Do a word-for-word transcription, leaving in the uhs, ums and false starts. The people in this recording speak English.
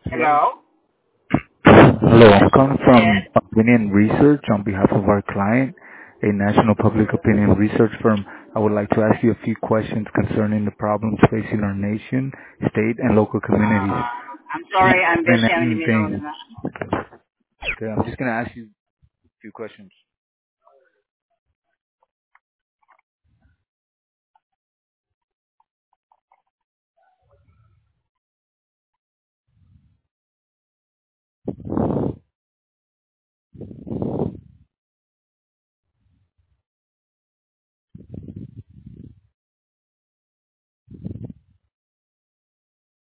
Hello? Hello? Hello, I'm calling from Yes. Opinion Research on behalf of our client, a national public opinion research firm. I would like to ask you a few questions concerning the problems facing our nation, state, and local communities. Uh, I'm Do you sorry, I'm find busy. I'm in the middle of anything? the... Okay, I'm just going to ask you a few questions.